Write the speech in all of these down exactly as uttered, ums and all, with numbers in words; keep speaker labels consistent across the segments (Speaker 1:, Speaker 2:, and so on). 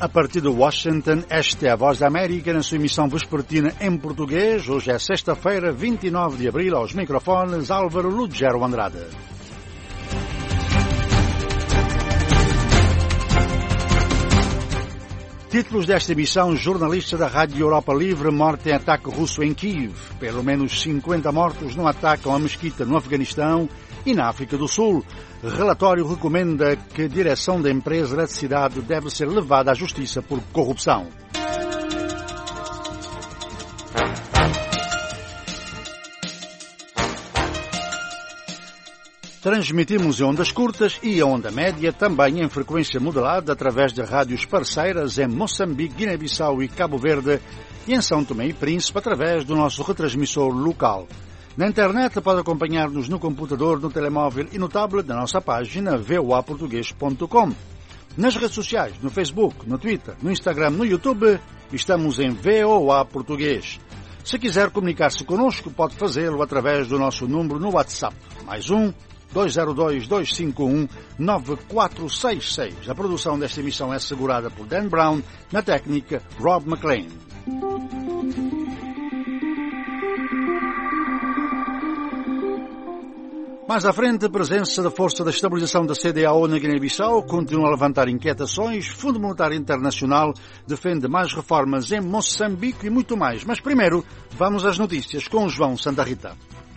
Speaker 1: A partir de Washington, esta é a Voz da América na sua emissão vespertina em português. Hoje é sexta-feira, vinte e nove de abril, aos microfones Álvaro Lugero Andrade. Títulos desta emissão: jornalista da Rádio Europa Livre morto em ataque russo em Kiev. Pelo menos cinquenta mortos no ataque a uma mesquita no Afeganistão e na África do Sul. Relatório recomenda que a direção da empresa da cidade deve ser levada à justiça por corrupção. Transmitimos em ondas curtas e a onda média, também em frequência modulada, através de rádios parceiras em Moçambique, Guiné-Bissau e Cabo Verde e em São Tomé e Príncipe, através do nosso retransmissor local. Na internet pode acompanhar-nos no computador, no telemóvel e no tablet da nossa página v o a português ponto com. Nas redes sociais, no Facebook, no Twitter, no Instagram, no YouTube, estamos em V O A Português. Se quiser comunicar-se connosco, pode fazê-lo através do nosso número no WhatsApp. Mais um, dois zero dois, dois cinco um, nove quatro seis seis. A produção desta emissão é assegurada por Dan Brown, na técnica Rob McLean. Mais à frente, a presença da Força da Estabilização da C D A O na Guiné-Bissau continua a levantar inquietações. Fundo Monetário Internacional defende mais reformas em Moçambique e muito mais. Mas primeiro, vamos às notícias com João Santa Rita.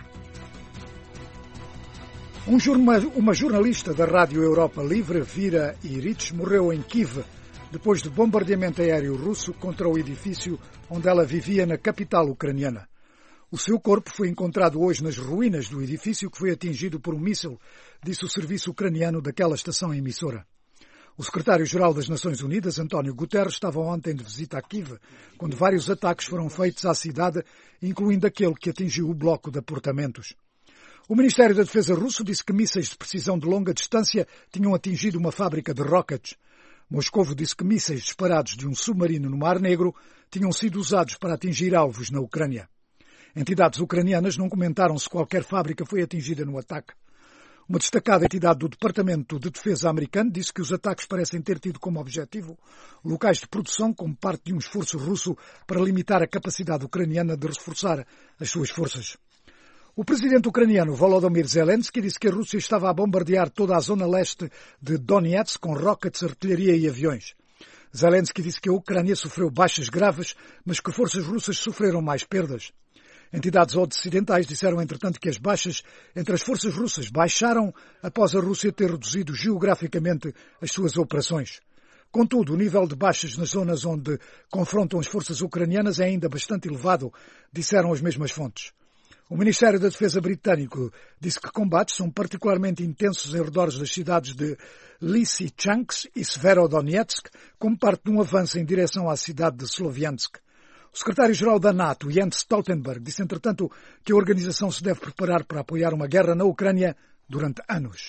Speaker 2: Um jorma, uma jornalista da Rádio Europa Livre, Vira Iric, morreu em Kiev depois de bombardeamento aéreo russo contra o edifício onde ela vivia na capital ucraniana. O seu corpo foi encontrado hoje nas ruínas do edifício que foi atingido por um míssil, disse o serviço ucraniano daquela estação emissora. O secretário-geral das Nações Unidas, António Guterres, estava ontem de visita a Kiev, quando vários ataques foram feitos à cidade, incluindo aquele que atingiu o bloco de apartamentos. O Ministério da Defesa russo disse que mísseis de precisão de longa distância tinham atingido uma fábrica de rockets. Moscovo disse que mísseis disparados de um submarino no Mar Negro tinham sido usados para atingir alvos na Ucrânia. Entidades ucranianas não comentaram se qualquer fábrica foi atingida no ataque. Uma destacada entidade do Departamento de Defesa americano disse que os ataques parecem ter tido como objetivo locais de produção como parte de um esforço russo para limitar a capacidade ucraniana de reforçar as suas forças. O presidente ucraniano Volodymyr Zelensky disse que a Rússia estava a bombardear toda a zona leste de Donetsk com rockets, artilharia e aviões. Zelensky disse que a Ucrânia sofreu baixas graves, mas que forças russas sofreram mais perdas. Entidades ocidentais disseram, entretanto, que as baixas entre as forças russas baixaram após a Rússia ter reduzido geograficamente as suas operações. Contudo, o nível de baixas nas zonas onde confrontam as forças ucranianas é ainda bastante elevado, disseram as mesmas fontes. O Ministério da Defesa britânico disse que combates são particularmente intensos em redores das cidades de Lysychansk e Severodonetsk, como parte de um avanço em direção à cidade de Sloviansk. O secretário-geral da NATO, Jens Stoltenberg, disse, entretanto, que a organização se deve preparar para apoiar uma guerra na Ucrânia durante anos.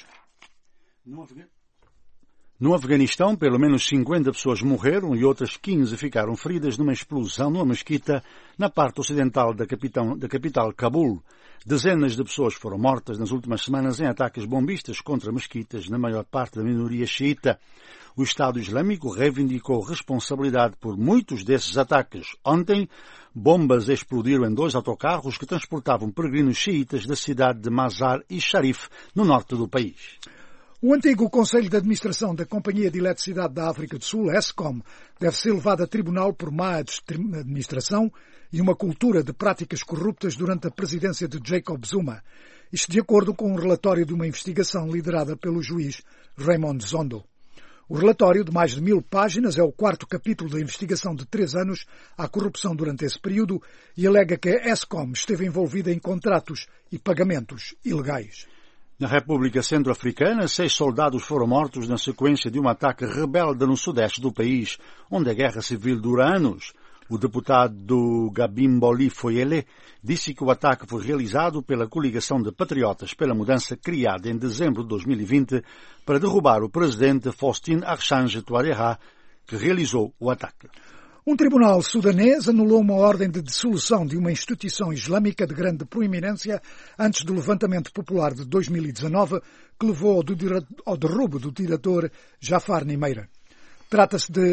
Speaker 1: No Afeganistão, pelo menos cinquenta pessoas morreram e outras quinze ficaram feridas numa explosão numa mesquita na parte ocidental da capital, da capital Cabul. Dezenas de pessoas foram mortas nas últimas semanas em ataques bombistas contra mesquitas, na maior parte da minoria xiita. O Estado Islâmico reivindicou responsabilidade por muitos desses ataques. Ontem, bombas explodiram em dois autocarros que transportavam peregrinos xiitas da cidade de Mazar-e-Sharif, no norte do país.
Speaker 2: O antigo Conselho de Administração da Companhia de Eletricidade da África do Sul, ESCOM, deve ser levado a tribunal por má administração e uma cultura de práticas corruptas durante a presidência de Jacob Zuma. Isto de acordo com um relatório de uma investigação liderada pelo juiz Raymond Zondo. O relatório, de mais de mil páginas, é o quarto capítulo da investigação de três anos à corrupção durante esse período e alega que a ESCOM esteve envolvida em contratos e pagamentos ilegais.
Speaker 1: Na República Centro-Africana, seis soldados foram mortos na sequência de um ataque rebelde no sudeste do país, onde a guerra civil dura anos. O deputado Gabimboli Foyele disse que o ataque foi realizado pela coligação de patriotas pela mudança criada em dezembro de dois mil e vinte para derrubar o presidente Faustin Archange Touadéra, que realizou o ataque.
Speaker 2: Um tribunal sudanês anulou uma ordem de dissolução de uma instituição islâmica de grande proeminência antes do levantamento popular de dois mil e dezanove, que levou ao derrubo do diretor Jafar Nimeira. Trata-se de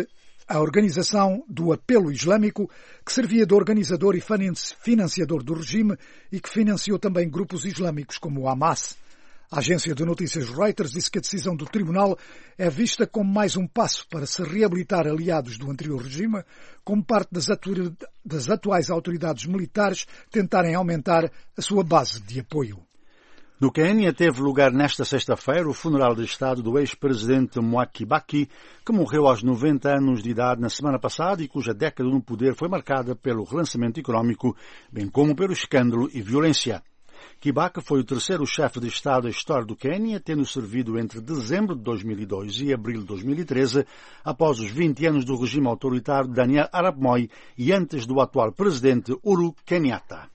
Speaker 2: A organização do Apelo Islâmico, que servia de organizador e financiador do regime e que financiou também grupos islâmicos como o Hamas. A agência de notícias Reuters disse que a decisão do tribunal é vista como mais um passo para se reabilitar aliados do anterior regime, como parte das, atu- das atuais autoridades militares tentarem aumentar a sua base de apoio.
Speaker 1: No Quênia teve lugar nesta sexta-feira o funeral de Estado do ex-presidente Mwai Kibaki, que morreu aos noventa anos de idade na semana passada e cuja década no poder foi marcada pelo relançamento económico, bem como pelo escândalo e violência. Kibaki foi o terceiro chefe de Estado da história do Quênia, tendo servido entre dezembro de dois mil e dois e abril de dois mil e treze, após os vinte anos do regime autoritário de Daniel Arap Moi e antes do atual presidente Uhuru Kenyatta.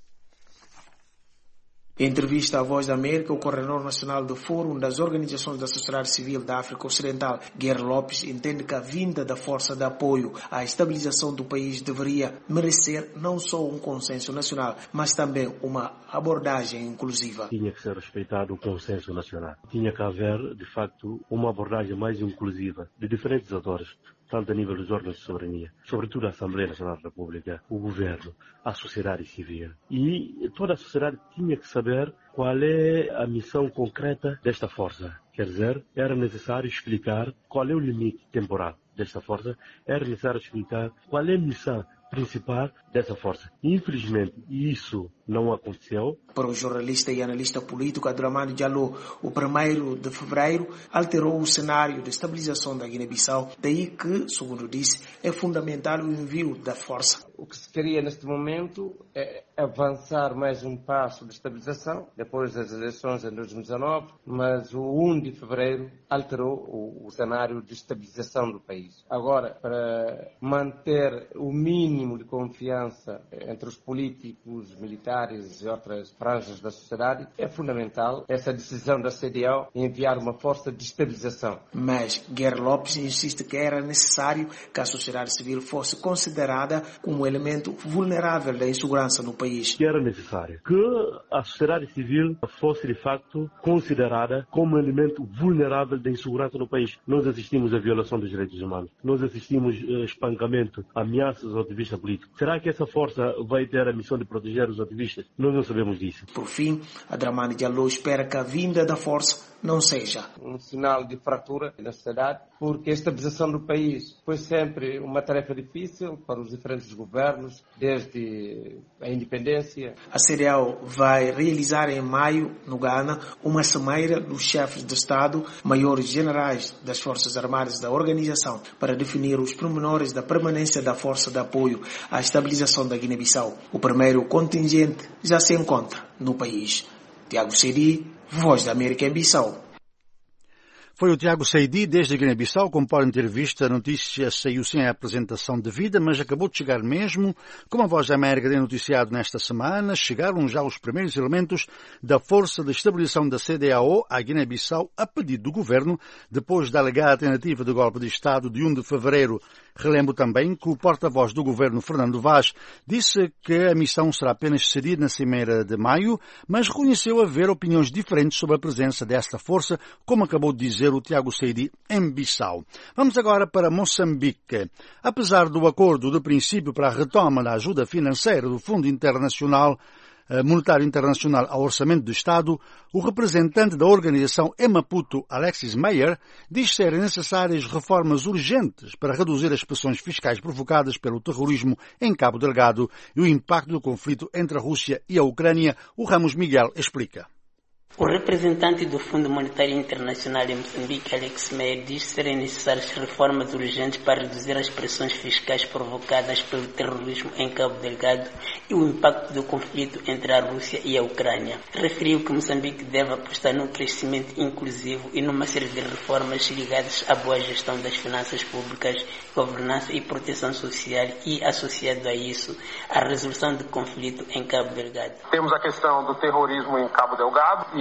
Speaker 3: Em entrevista à Voz da América, o coordenador nacional do Fórum das Organizações da Sociedade Civil da África Ocidental, Guerra Lopes, entende que a vinda da força de apoio à estabilização do país deveria merecer não só um consenso nacional, mas também uma abordagem inclusiva.
Speaker 4: Tinha que ser respeitado o consenso nacional. Tinha que haver, de facto, uma abordagem mais inclusiva de diferentes atores, tanto a nível dos órgãos de soberania, sobretudo a Assembleia Nacional da República, o governo, a sociedade civil. E toda a sociedade tinha que saber qual é a missão concreta desta força. Quer dizer, era necessário explicar qual é o limite temporal desta força, era necessário explicar qual é a missão principal dessa força. Infelizmente, isso não aconteceu.
Speaker 3: Para o jornalista e analista político Abdulrahman Diallo, o primeiro de fevereiro alterou o cenário de estabilização da Guiné-Bissau, daí que, segundo disse, é fundamental o envio da força.
Speaker 5: O que se queria neste momento é avançar mais um passo de estabilização, depois das eleições em dois mil e dezanove, mas o primeiro de fevereiro alterou o, o cenário de estabilização do país. Agora, para manter o mínimo de confiança entre os políticos, militares e outras franjas da sociedade, é fundamental essa decisão da C D A O enviar uma força de estabilização.
Speaker 3: Mas Guerra Lopes insiste que era necessário que a sociedade civil fosse considerada como elemento vulnerável da insegurança no país.
Speaker 4: Que era necessário que a sociedade civil fosse, de facto, considerada como elemento vulnerável da insegurança no país. Nós assistimos à violação dos direitos humanos, nós assistimos a espancamento, ameaças aos ativistas políticos. Será que essa força vai ter a missão de proteger os ativistas? Nós não sabemos disso.
Speaker 3: Por fim, Abdulrahman Diallo espera que a vinda da força não seja
Speaker 5: um sinal de fratura na sociedade, porque a estabilização do país foi sempre uma tarefa difícil para os diferentes governos, desde a independência.
Speaker 3: A C D A O vai realizar em maio, no Ghana, uma cimeira dos chefes de Estado, maiores generais das Forças Armadas da organização, para definir os pormenores da permanência da força de apoio à estabilização da Guiné-Bissau. O primeiro contingente já se encontra no país. Tiago Sedi, Voz da América em Bissau.
Speaker 1: Foi o Tiago Seidi, desde a Guiné-Bissau, como podem ter visto, a notícia saiu sem a apresentação devida, mas acabou de chegar mesmo. Como a Voz da América tem noticiado nesta semana, chegaram já os primeiros elementos da Força de Estabilização da C D A O à Guiné-Bissau a pedido do governo, depois da alegada tentativa de golpe de Estado de primeiro de fevereiro. Relembro também que o porta-voz do governo, Fernando Vaz, disse que a missão será apenas cedida na cimeira de maio, mas reconheceu haver opiniões diferentes sobre a presença desta força, como acabou de dizer o Tiago Seidi em Bissau. Vamos agora para Moçambique. Apesar do acordo de princípio para a retoma da ajuda financeira do Fundo Internacional Monetário Internacional ao Orçamento do Estado, o representante da organização em Maputo, Alexis Meyer, diz serem necessárias reformas urgentes para reduzir as pressões fiscais provocadas pelo terrorismo em Cabo Delgado e o impacto do conflito entre a Rússia e a Ucrânia. O Ramos Miguel explica.
Speaker 6: O representante do Fundo Monetário Internacional em Moçambique, Alex Meyer, diz serem necessárias reformas urgentes para reduzir as pressões fiscais provocadas pelo terrorismo em Cabo Delgado e o impacto do conflito entre a Rússia e a Ucrânia. Referiu que Moçambique deve apostar num crescimento inclusivo e numa série de reformas ligadas à boa gestão das finanças públicas, governança e proteção social e, associado a isso, a resolução do conflito em Cabo Delgado.
Speaker 7: Temos a questão do terrorismo em Cabo Delgado e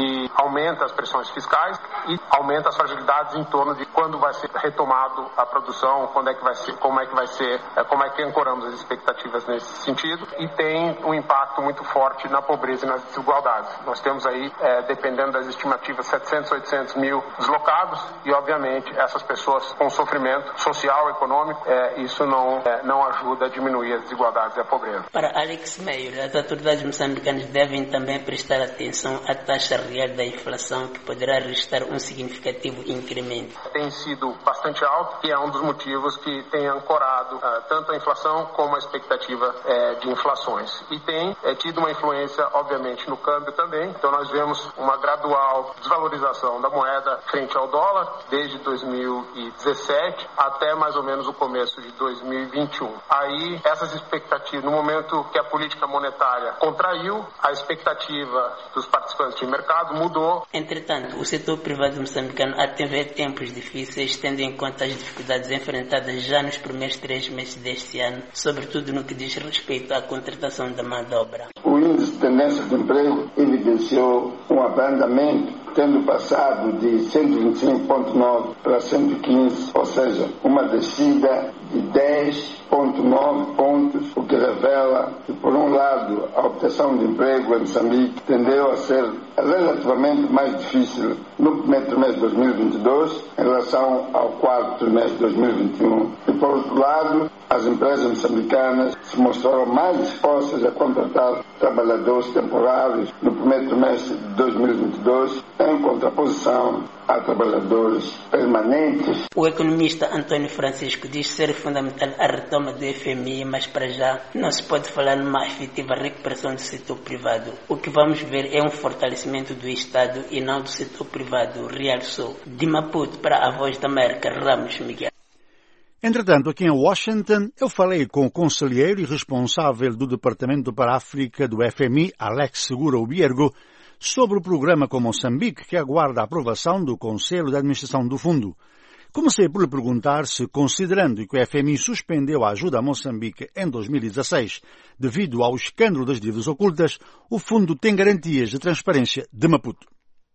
Speaker 7: e aumenta as pressões fiscais e aumenta as fragilidades em torno de quando vai ser retomado a produção, quando é que vai ser, como é que vai ser, como é que ancoramos as expectativas nesse sentido, e tem um impacto muito forte na pobreza e nas desigualdades. Nós temos aí, é, dependendo das estimativas, setecentos, oitocentos mil deslocados e, obviamente, essas pessoas com sofrimento social, econômico, é, isso não, é, não ajuda a diminuir as desigualdades e a pobreza.
Speaker 6: Para Alex Meyer, as autoridades moçambicanas devem também prestar atenção à taxa real da inflação, que poderá registrar um significativo incremento.
Speaker 7: Tem sido bastante alto e é um dos motivos que tem ancorado uh, tanto a inflação como a expectativa uh, de inflações. E tem uh, tido uma influência, obviamente, no câmbio também. Então nós vemos uma gradual desvalorização da moeda frente ao dólar desde dois mil e dezessete até mais ou menos o começo de dois mil e vinte e um. Aí essas expectativas, no momento que a política monetária contraiu, a expectativa dos participantes de mercado mudou.
Speaker 6: Entretanto, o setor privado moçambicano atende tempos difíceis, tendo em conta as dificuldades enfrentadas já nos primeiros três meses deste ano, sobretudo no que diz respeito à contratação da mão de obra.
Speaker 8: O índice de tendência de emprego evidenciou um abrandamento, tendo passado de cento e vinte e cinco vírgula nove para cento e quinze, ou seja, uma descida de dez vírgula nove pontos, o que revela que, por um lado, a obtenção de emprego em Moçambique tendeu a ser relativamente mais difícil no primeiro trimestre de dois mil e vinte e dois em relação ao quarto trimestre de dois mil e vinte e um. E, por outro lado, as empresas moçambicanas se mostraram mais dispostas a contratar trabalhadores temporários no primeiro trimestre de dois mil e vinte e dois, em contraposição a trabalhadores permanentes.
Speaker 6: O economista António Francisco diz ser fundamental a retoma do F M I, mas para já não se pode falar numa efetiva recuperação do setor privado. O que vamos ver é um fortalecimento do Estado e não do setor privado, realçou. De Maputo para a Voz da América, Ramos Miguel.
Speaker 1: Entretanto, aqui em Washington, eu falei com o conselheiro e responsável do Departamento para a África do F M I, Alex Segura Ubiergo, sobre o programa com Moçambique, que aguarda a aprovação do Conselho de Administração do Fundo. Comecei por lhe perguntar se, considerando que o F M I suspendeu a ajuda a Moçambique em dois mil e dezesseis, devido ao escândalo das dívidas ocultas, o fundo tem garantias de transparência de Maputo.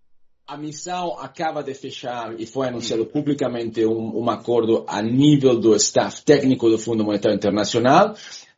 Speaker 9: A missão acaba de fechar e foi anunciado publicamente um, um acordo a nível do staff técnico do Fundo Monetário Internacional.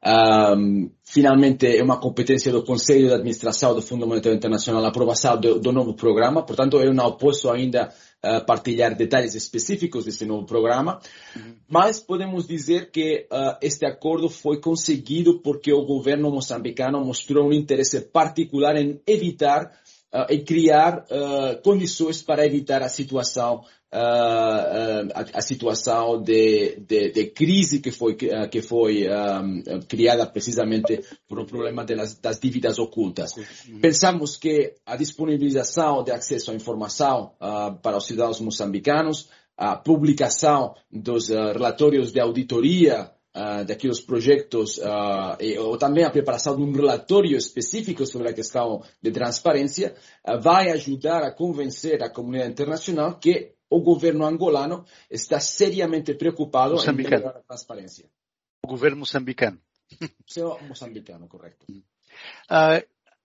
Speaker 9: Um, finalmente é uma competência do Conselho de Administração do Fundo Monetário Internacional a aprovação do, do novo programa, portanto eu não posso ainda uh, partilhar detalhes específicos desse novo programa, uhum. Mas podemos dizer que uh, este acordo foi conseguido porque o governo moçambicano mostrou um interesse particular em evitar Uh, e criar uh, condições para evitar a situação, uh, uh, a, a situação de, de, de crise que foi, uh, que foi um, criada precisamente por o problema das, das dívidas ocultas. Uhum. Pensamos que a disponibilização de acesso à informação uh, para os cidadãos moçambicanos, a publicação dos uh, relatórios de auditoria Uh, daqueles projetos uh, e, ou também a preparação de um relatório específico sobre a questão de transparência uh, vai ajudar a convencer a comunidade internacional que o governo angolano está seriamente preocupado em melhorar a transparência.
Speaker 1: O governo moçambicano.
Speaker 9: Seu moçambicano, correto.
Speaker 1: Uh,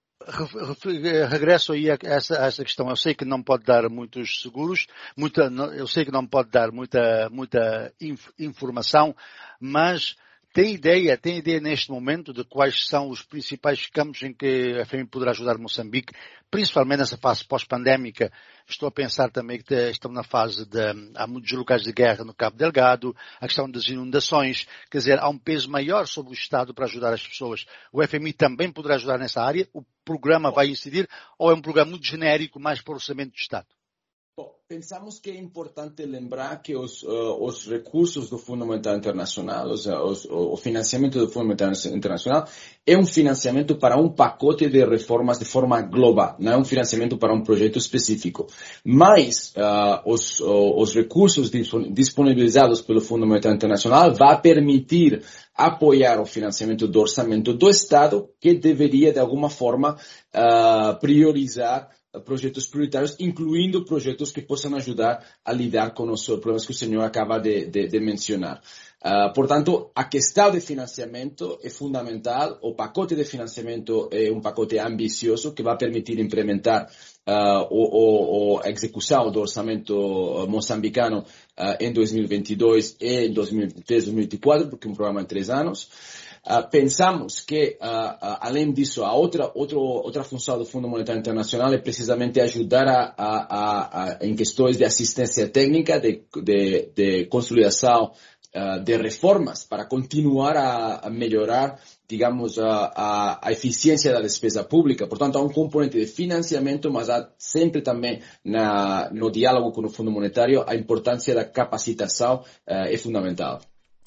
Speaker 1: regresso aí a essa, a essa questão. Eu sei que não pode dar muitos seguros, muita, eu sei que não pode dar muita, muita inf, informação, mas tem ideia, tem ideia neste momento de quais são os principais campos em que a F M I poderá ajudar Moçambique, principalmente nessa fase pós-pandémica. Estou a pensar também que estamos na fase de, há muitos locais de guerra no Cabo Delgado, a questão das inundações, quer dizer, há um peso maior sobre o Estado para ajudar as pessoas. O F M I também poderá ajudar nessa área? O programa vai incidir ou é um programa muito genérico, mais para o orçamento do Estado?
Speaker 9: Bom, pensamos que é importante lembrar que os, uh, os recursos do Fundo Monetário Internacional, os, os, o financiamento do Fundo Monetário Internacional é um financiamento para um pacote de reformas de forma global, não é um financiamento para um projeto específico. Mas uh, os, uh, os recursos disponibilizados pelo Fundo Monetário Internacional vão permitir apoiar o financiamento do orçamento do Estado, que deveria, de alguma forma, uh, priorizar projetos prioritários, incluindo projetos que possam ajudar a lidar com os problemas que o senhor acaba de, de, de mencionar. Uh, portanto, a questão de financiamento é fundamental. O pacote de financiamento é um pacote ambicioso que vai permitir implementar uh, o, o, a execução do orçamento moçambicano uh, em dois mil e vinte e dois e em dois mil e vinte e três, dois mil e vinte e quatro, porque é um programa de três anos. Uh, pensamos que, uh, uh, além disso, a outra, outra, outra função do Fundo Monetário Internacional é precisamente ajudar a, a, a, a, em questões de assistência técnica, de, de, de consolidação uh, de reformas, para continuar a, a melhorar, digamos, a, a, a eficiência da despesa pública. Portanto, há um componente de financiamento, mas há sempre também na, no diálogo com o Fundo Monetário a importância da capacitação uh, é fundamental.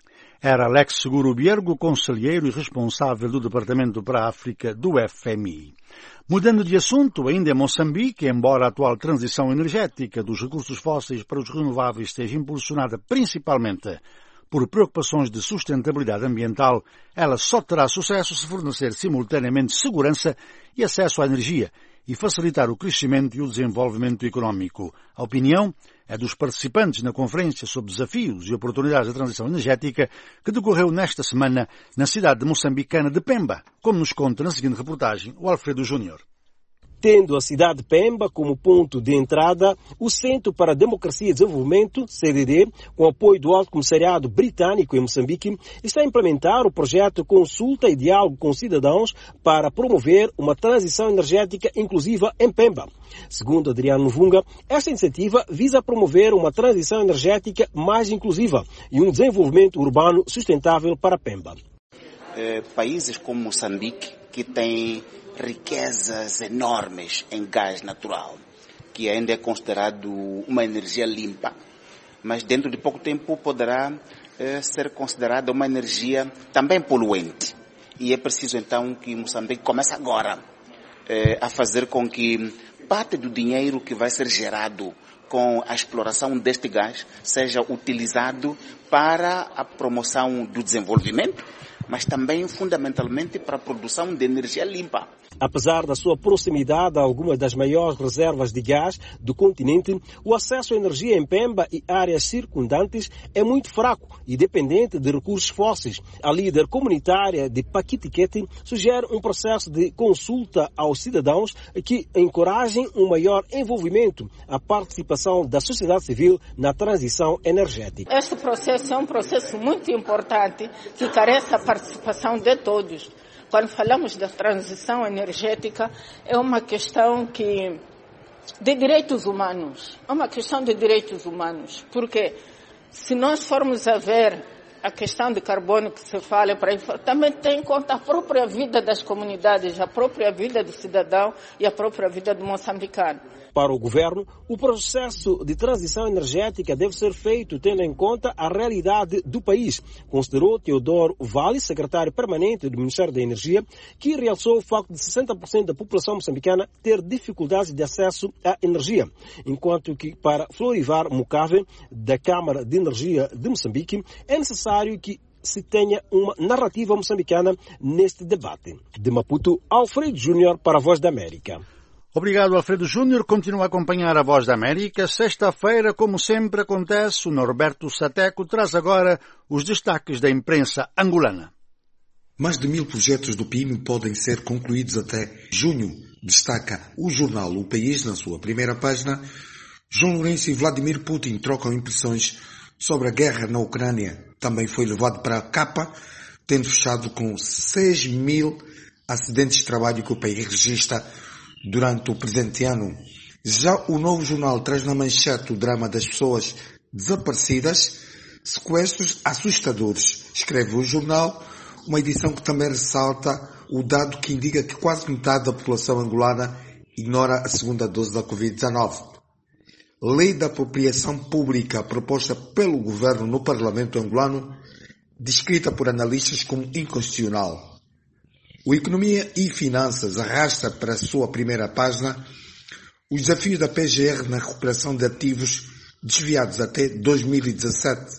Speaker 1: Era Alex Seguro Biergo, conselheiro e responsável do Departamento para a África do F M I. Mudando de assunto, ainda em Moçambique, embora a atual transição energética dos recursos fósseis para os renováveis esteja impulsionada principalmente por preocupações de sustentabilidade ambiental, ela só terá sucesso se fornecer simultaneamente segurança e acesso à energia e facilitar o crescimento e o desenvolvimento económico. A opinião é dos participantes na Conferência sobre Desafios e Oportunidades da Transição Energética que decorreu nesta semana na cidade de moçambicana de Pemba, como nos conta na seguinte reportagem o Alfredo Júnior.
Speaker 10: Tendo a cidade de Pemba como ponto de entrada, o Centro para a Democracia e Desenvolvimento, C D D, com apoio do Alto Comissariado Britânico em Moçambique, está a implementar o projeto Consulta e Diálogo com Cidadãos para promover uma transição energética inclusiva em Pemba. Segundo Adriano Vunga, esta iniciativa visa promover uma transição energética mais inclusiva e um desenvolvimento urbano sustentável para Pemba.
Speaker 11: É, países como Moçambique, que têm riquezas enormes em gás natural, que ainda é considerado uma energia limpa, mas dentro de pouco tempo poderá eh, ser considerada uma energia também poluente. E é preciso então que Moçambique comece agora eh, a fazer com que parte do dinheiro que vai ser gerado com a exploração deste gás seja utilizado para a promoção do desenvolvimento, mas também fundamentalmente para a produção de energia limpa.
Speaker 10: Apesar da sua proximidade a algumas das maiores reservas de gás do continente, o acesso à energia em Pemba e áreas circundantes é muito fraco e dependente de recursos fósseis. A líder comunitária de Paquitiquete sugere um processo de consulta aos cidadãos que encorajem um maior envolvimento, a participação da sociedade civil na transição energética.
Speaker 12: Este processo é um processo muito importante que carece a participação de todos. Quando falamos da transição energética, é uma questão que, de direitos humanos. É uma questão de direitos humanos. Porque se nós formos a ver a questão de carbono que se fala, também tem em conta a própria vida das comunidades, a própria vida do cidadão e a própria vida do moçambicano.
Speaker 10: Para o governo, o processo de transição energética deve ser feito tendo em conta a realidade do país, considerou Teodoro Vale, secretário permanente do Ministério da Energia, que realçou o facto de sessenta por cento da população moçambicana ter dificuldades de acesso à energia, enquanto que para Florivar Mucave, da Câmara de Energia de Moçambique, é necessário que se tenha uma narrativa moçambicana neste debate. De Maputo, Alfredo Júnior para a Voz da América.
Speaker 1: Obrigado, Alfredo Júnior. Continua a acompanhar a Voz da América. Sexta-feira, como sempre acontece, o Norberto Sateco traz agora os destaques da imprensa angolana.
Speaker 13: Mais de mil projetos do P I M podem ser concluídos até junho, destaca o jornal O País na sua primeira página. João Lourenço e Vladimir Putin trocam impressões sobre a guerra na Ucrânia. Também foi levado para a capa, tendo fechado com seis mil acidentes de trabalho que o país registra durante o presente ano. Já o Novo Jornal traz na manchete o drama das pessoas desaparecidas, sequestros assustadores. Escreve o jornal, uma edição que também ressalta o dado que indica que quase metade da população angolana ignora a segunda dose da covid dezenove. Lei da apropriação pública proposta pelo governo no Parlamento angolano, descrita por analistas como inconstitucional. O Economia e Finanças arrasta para a sua primeira página os desafios da P G R na recuperação de ativos desviados até dois mil e dezassete.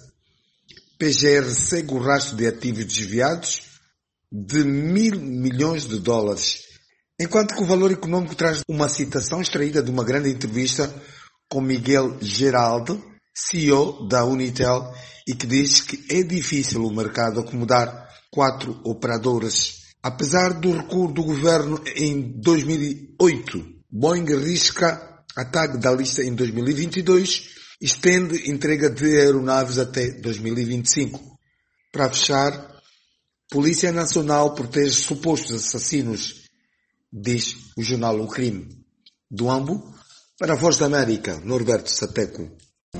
Speaker 13: P G R segue o rastro de ativos desviados de mil milhões de dólares, enquanto que o Valor Econômico traz uma citação extraída de uma grande entrevista com Miguel Geraldo, C E O da Unitel, e que diz que é difícil o mercado acomodar quatro operadoras. Apesar do recuo do governo em dois mil e oito, Boeing arrisca ataque da lista em dois mil e vinte e dois, estende entrega de aeronaves até dois mil e vinte e cinco. Para fechar, Polícia Nacional protege supostos assassinos, diz o jornal O Crime. Do Ambo, para a Voz da América, Norberto Sateco.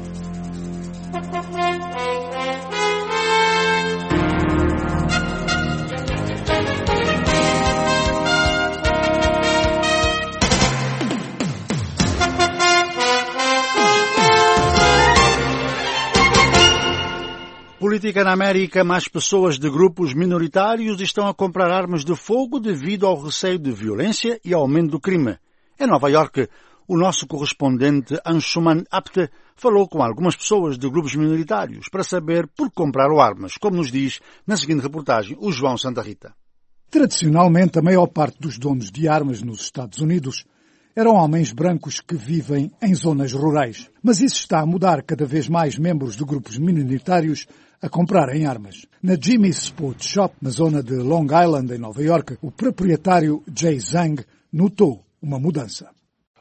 Speaker 1: Política na América, mais pessoas de grupos minoritários estão a comprar armas de fogo devido ao receio de violência e aumento do crime. Em Nova Iorque, o nosso correspondente Anshuman Apte falou com algumas pessoas de grupos minoritários para saber por que compraram armas, como nos diz na seguinte reportagem o João Santa Rita.
Speaker 2: Tradicionalmente, a maior parte dos donos de armas nos Estados Unidos eram homens brancos que vivem em zonas rurais. Mas isso está a mudar, cada vez mais membros de grupos minoritários a comprarem armas. Na Jimmy's Sport Shop, na zona de Long Island, em Nova Iorque, o proprietário Jay Zhang notou uma mudança.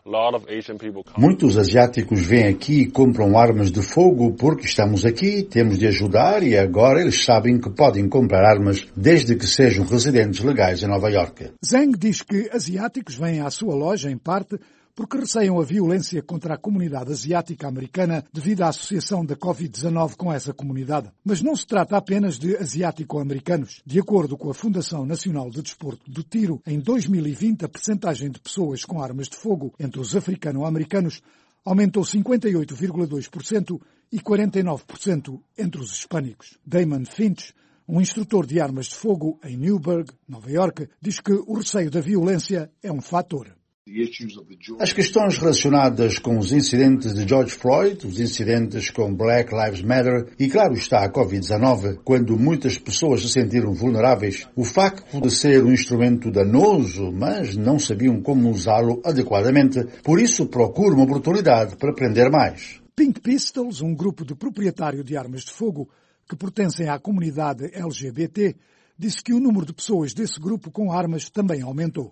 Speaker 1: Muitos asiáticos vêm aqui e compram armas de fogo porque estamos aqui, temos de ajudar e agora eles sabem que podem comprar armas desde que sejam residentes legais em Nova Iorque.
Speaker 2: Zhang diz que asiáticos vêm à sua loja, em parte, porque receiam a violência contra a comunidade asiática americana devido à associação da covid dezanove com essa comunidade. Mas não se trata apenas de asiático-americanos. De acordo com a Fundação Nacional de Desporto do Tiro, em dois mil e vinte a percentagem de pessoas com armas de fogo entre os africano-americanos aumentou cinquenta e oito vírgula dois por cento e quarenta e nove por cento entre os hispânicos. Damon Finch, um instrutor de armas de fogo em Newburgh, Nova Iorque, diz que o receio da violência é um fator.
Speaker 1: As questões relacionadas com os incidentes de George Floyd, os incidentes com Black Lives Matter e, claro está, a covid dezanove, quando muitas pessoas se sentiram vulneráveis, o facto de ser um instrumento danoso, mas não sabiam como usá-lo adequadamente, por isso procuro uma oportunidade para aprender mais.
Speaker 2: Pink Pistols, um grupo de proprietário de armas de fogo que pertencem à comunidade L G B T, disse que o número de pessoas desse grupo com armas também aumentou.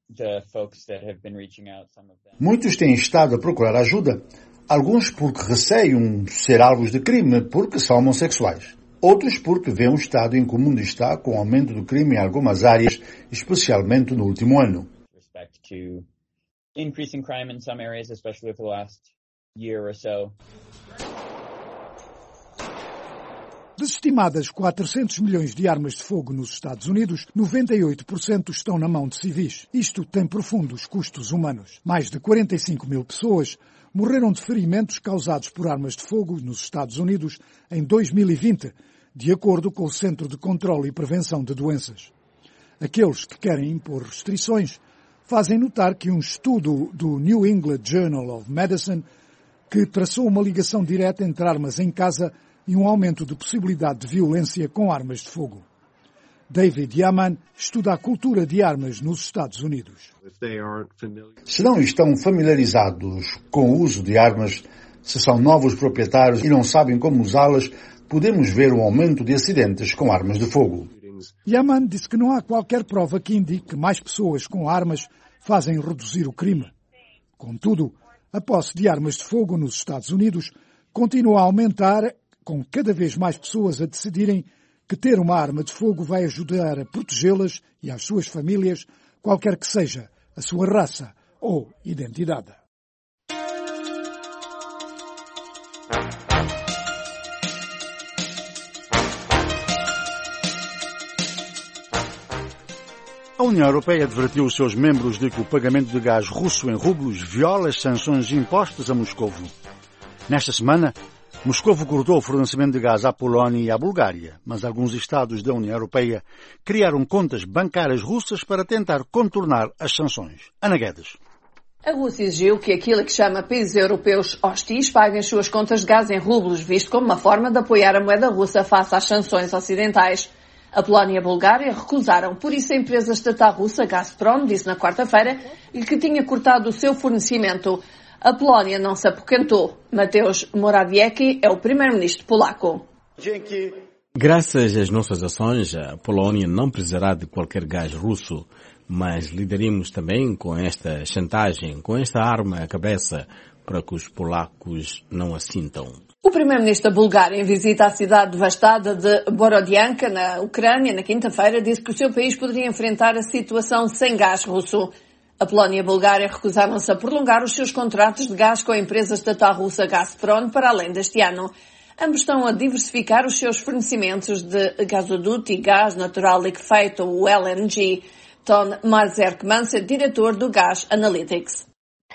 Speaker 1: Muitos têm estado a procurar ajuda, alguns porque receiam ser alvos de crime porque são homossexuais, outros porque veem o estado em que o mundo está com o aumento do crime em algumas áreas, especialmente no último ano.
Speaker 2: Das estimadas quatrocentos milhões de armas de fogo nos Estados Unidos, noventa e oito por cento estão na mão de civis. Isto tem profundos custos humanos. Mais de quarenta e cinco mil pessoas morreram de ferimentos causados por armas de fogo nos Estados Unidos em dois mil e vinte, de acordo com o Centro de Controlo e Prevenção de Doenças. Aqueles que querem impor restrições fazem notar que um estudo do New England Journal of Medicine, que traçou uma ligação direta entre armas em casa e um aumento de possibilidade de violência com armas de fogo. David Yaman estuda a cultura de armas nos Estados Unidos.
Speaker 1: Se não estão familiarizados com o uso de armas, se são novos proprietários e não sabem como usá-las, podemos ver um aumento de acidentes com armas de fogo.
Speaker 2: Yaman disse que não há qualquer prova que indique que mais pessoas com armas fazem reduzir o crime. Contudo, a posse de armas de fogo nos Estados Unidos continua a aumentar, com cada vez mais pessoas a decidirem que ter uma arma de fogo vai ajudar a protegê-las e as suas famílias, qualquer que seja a sua raça ou identidade.
Speaker 1: A União Europeia advertiu os seus membros de que o pagamento de gás russo em rublos viola as sanções impostas a Moscovo. Nesta semana, Moscovo cortou o fornecimento de gás à Polónia e à Bulgária, mas alguns Estados da União Europeia criaram contas bancárias russas para tentar contornar as sanções. Ana Guedes.
Speaker 14: A Rússia exigiu que aquilo que chama países europeus hostis paguem as suas contas de gás em rublos, visto como uma forma de apoiar a moeda russa face às sanções ocidentais. A Polónia e a Bulgária recusaram, por isso a empresa estatal russa Gazprom disse na quarta-feira que tinha cortado o seu fornecimento. A Polónia não se apoquentou. Mateusz Morawiecki é o primeiro-ministro polaco.
Speaker 15: Graças às nossas ações, a Polónia não precisará de qualquer gás russo, mas lidaremos também com esta chantagem, com esta arma à cabeça, para que os polacos não a sintam.
Speaker 14: O primeiro-ministro da Bulgária, em visita à cidade devastada de Borodianka, na Ucrânia, na quinta-feira, disse que o seu país poderia enfrentar a situação sem gás russo. A Polónia e a Bulgária recusaram-se a prolongar os seus contratos de gás com a empresa estatal russa Gazprom para além deste ano. Ambos estão a diversificar os seus fornecimentos de gasoduto e gás natural liquefeito, o L N G. Ton Mazerkmans é diretor do Gas Analytics.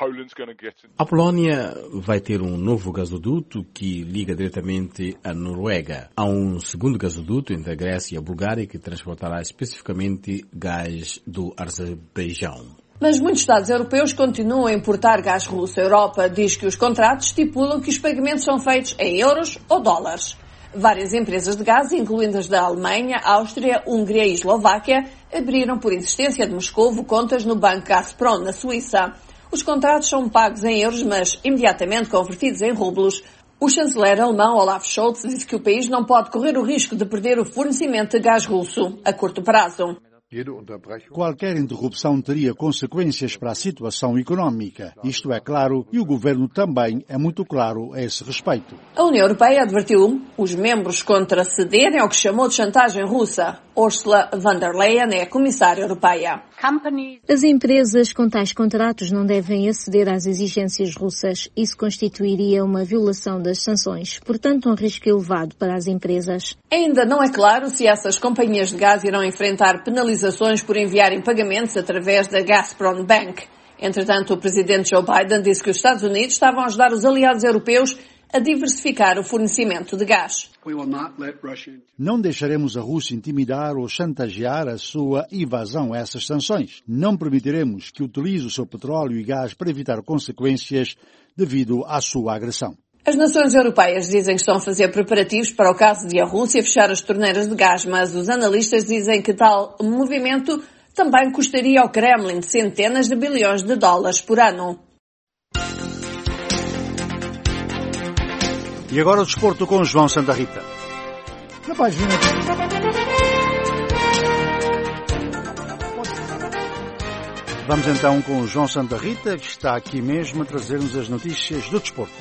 Speaker 15: A Polónia vai ter um novo gasoduto que liga diretamente à Noruega. Há um segundo gasoduto entre a Grécia e a Bulgária que transportará especificamente gás do Azerbaijão.
Speaker 14: Mas muitos Estados europeus continuam a importar gás russo. A Europa diz que os contratos estipulam que os pagamentos são feitos em euros ou dólares. Várias empresas de gás, incluindo as da Alemanha, Áustria, Hungria e Eslováquia, abriram por insistência de Moscovo contas no banco Gazprom, na Suíça. Os contratos são pagos em euros, mas imediatamente convertidos em rublos. O chanceler alemão Olaf Scholz disse que o país não pode correr o risco de perder o fornecimento de gás russo a curto prazo.
Speaker 1: Qualquer interrupção teria consequências para a situação económica. Isto é claro, e o governo também é muito claro a esse respeito.
Speaker 14: A União Europeia advertiu os membros contra cederem ao que chamou de chantagem russa. Ursula von der Leyen é a comissária europeia.
Speaker 16: As empresas com tais contratos não devem aceder às exigências russas. Isso constituiria uma violação das sanções, portanto um risco elevado para as empresas.
Speaker 14: Ainda não é claro se essas companhias de gás irão enfrentar penalizações por enviarem pagamentos através da Gazprom Bank. Entretanto, o presidente Joe Biden disse que os Estados Unidos estavam a ajudar os aliados europeus a diversificar o fornecimento de gás.
Speaker 1: Não deixaremos a Rússia intimidar ou chantagear a sua evasão a essas sanções. Não permitiremos que utilize o seu petróleo e gás para evitar consequências devido à sua agressão.
Speaker 14: As nações europeias dizem que estão a fazer preparativos para o caso de a Rússia fechar as torneiras de gás, mas os analistas dizem que tal movimento também custaria ao Kremlin centenas de bilhões de dólares por ano.
Speaker 1: E agora o desporto com João Santa Rita.
Speaker 2: Na página.
Speaker 1: Vamos então com o João Santa Rita, que está aqui mesmo a trazer-nos as notícias do desporto.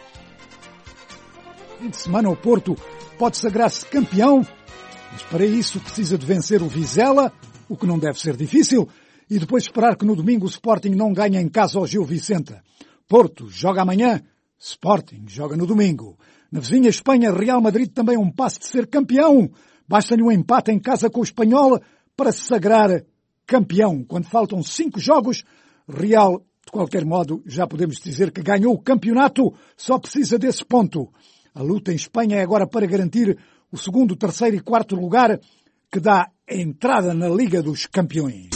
Speaker 2: Fim de semana o Porto pode sagrar-se campeão, mas para isso precisa de vencer o Vizela, o que não deve ser difícil, e depois esperar que no domingo o Sporting não ganhe em casa ao Gil Vicente. Porto joga amanhã, Sporting joga no domingo. Na vizinha Espanha, Real Madrid também é um passo de ser campeão. Basta-lhe um empate em casa com o Espanhol para se sagrar campeão. Quando faltam cinco jogos, Real, de qualquer modo, já podemos dizer que ganhou o campeonato, só precisa desse ponto. A luta em Espanha é agora para garantir o segundo, terceiro e quarto lugar, que dá a entrada na Liga dos Campeões.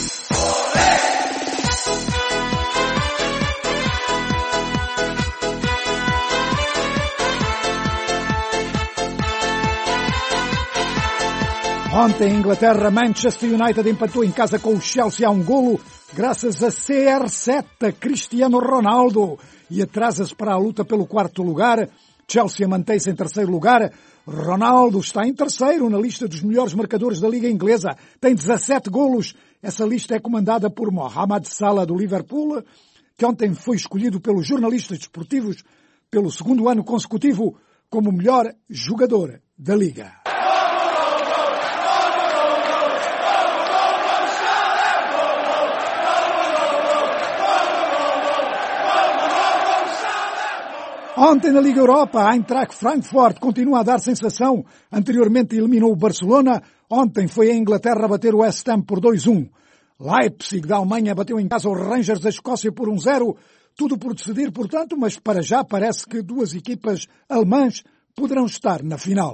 Speaker 2: Ontem, em Inglaterra, Manchester United empatou em casa com o Chelsea a um golo, graças a C R sete, Cristiano Ronaldo, e atrasa-se para a luta pelo quarto lugar. Chelsea mantém-se em terceiro lugar. Ronaldo está em terceiro na lista dos melhores marcadores da Liga Inglesa. Tem dezassete golos. Essa lista é comandada por Mohamed Salah, do Liverpool, que ontem foi escolhido pelos jornalistas desportivos pelo segundo ano consecutivo como o melhor jogador da Liga. Ontem na Liga Europa, a Eintracht Frankfurt continua a dar sensação. Anteriormente eliminou o Barcelona. Ontem foi a Inglaterra bater o West Ham por dois a um. Leipzig da Alemanha bateu em casa os Rangers da Escócia por um a zero. Tudo por decidir, portanto, mas para já parece que duas equipas alemãs poderão estar na final.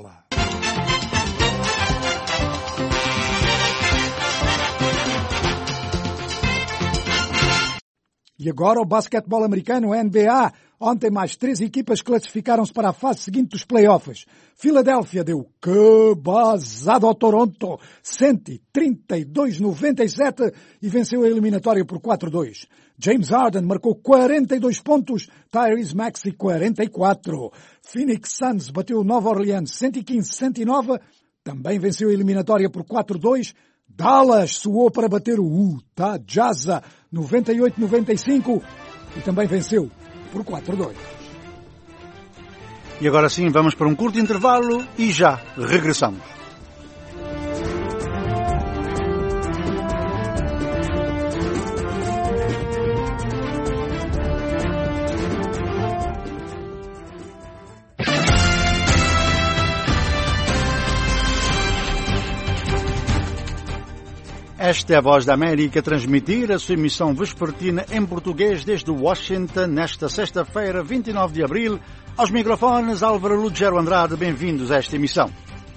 Speaker 2: E agora o basquetebol americano, N B A. Ontem mais três equipas classificaram-se para a fase seguinte dos play-offs. Filadélfia deu cabazada ao Toronto, cento e trinta e dois a noventa e sete, e venceu a eliminatória por quatro a dois. James Harden marcou quarenta e dois pontos, Tyrese Maxey quarenta e quatro. Phoenix Suns bateu Nova Orleans cento e quinze a cento e nove, também venceu a eliminatória por quatro a dois. Dallas suou para bater o Utah Jazz noventa e oito a noventa e cinco e também venceu por quatro a dois.
Speaker 1: E agora sim, vamos para um curto intervalo e já regressamos. Esta é a Voz da América a transmitir a sua emissão vespertina em português desde Washington nesta sexta-feira, vinte e nove de abril. Aos microfones, Álvaro Lugero Andrade, bem-vindos a esta emissão.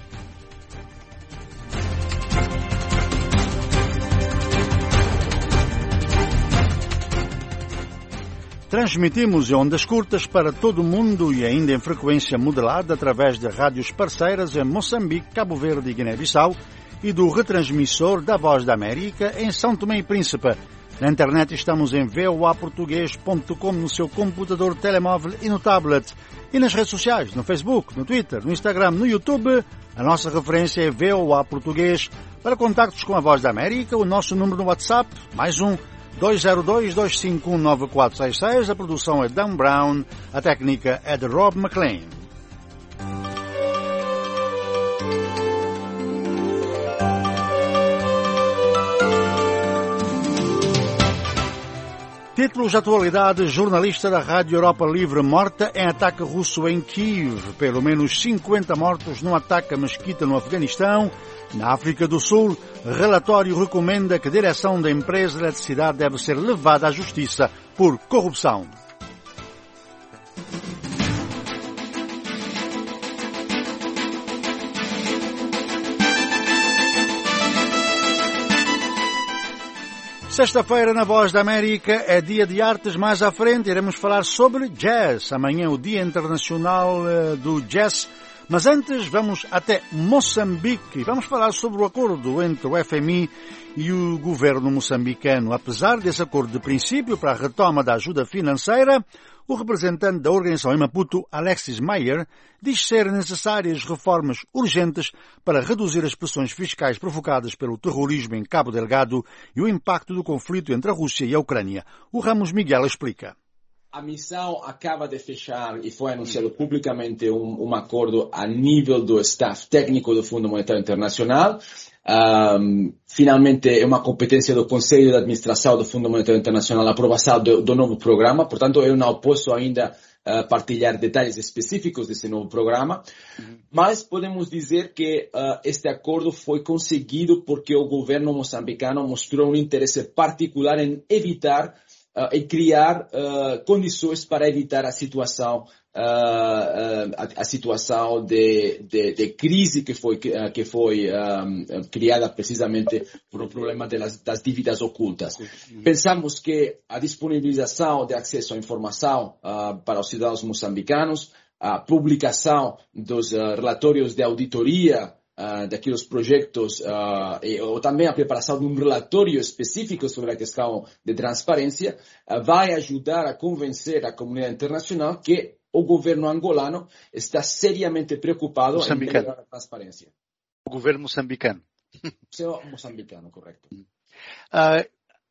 Speaker 1: Transmitimos em ondas curtas para todo o mundo e ainda em frequência modulada através de rádios parceiras em Moçambique, Cabo Verde e Guiné-Bissau, e do retransmissor da Voz da América em São Tomé e Príncipe. Na internet estamos em v o a português ponto com no seu computador, telemóvel e no tablet. E nas redes sociais, no Facebook, no Twitter, no Instagram, no YouTube, a nossa referência é V O A Português. Para contactos com a Voz da América, o nosso número no WhatsApp, mais um, dois zero dois, dois cinco um, nove quatro seis seis. A produção é Dan Brown, a técnica é de Rob McLean. Títulos de atualidade: jornalista da Rádio Europa Livre morta em ataque russo em Kiev. Pelo menos cinquenta mortos num ataque à mesquita no Afeganistão. Na África do Sul, relatório recomenda que a direção da empresa de eletricidade deve ser levada à justiça por corrupção. Sexta-feira, na Voz da América, é dia de artes. Mais à frente iremos falar sobre jazz. Amanhã é o Dia Internacional do Jazz. Mas antes vamos até Moçambique e vamos falar sobre o acordo entre o F M I e o governo moçambicano. Apesar desse acordo de princípio para a retoma da ajuda financeira, o representante da organização em Maputo, Alexis Meyer, diz ser necessárias reformas urgentes para reduzir as pressões fiscais provocadas pelo terrorismo em Cabo Delgado e o impacto do conflito entre a Rússia e a Ucrânia. O Ramos Miguel explica.
Speaker 9: A missão acaba de fechar e foi anunciado publicamente um, um acordo a nível do staff técnico do Fundo Monetário Internacional. Um, finalmente é uma competência do Conselho de Administração do Fundo Monetário Internacional a aprovação do, do novo programa, portanto eu não posso ainda uh, partilhar detalhes específicos desse novo programa, uhum. Mas podemos dizer que uh, este acordo foi conseguido porque o governo moçambicano mostrou um interesse particular em evitar Uh, e criar uh, condições para evitar a situação, uh, uh, a, a situação de, de, de crise que foi, uh, que foi um, criada precisamente por o problema das, das dívidas ocultas. Uhum. Pensamos que a disponibilização de acesso à informação uh, para os cidadãos moçambicanos, a publicação dos uh, relatórios de auditoria Uh, daqueles projetos uh, e, ou também a preparação de um relatório específico sobre a questão de transparência uh, vai ajudar a convencer a comunidade internacional que o governo angolano está seriamente preocupado em melhorar a transparência.
Speaker 1: O governo moçambicano.
Speaker 9: O moçambicano, correto.
Speaker 1: Uh,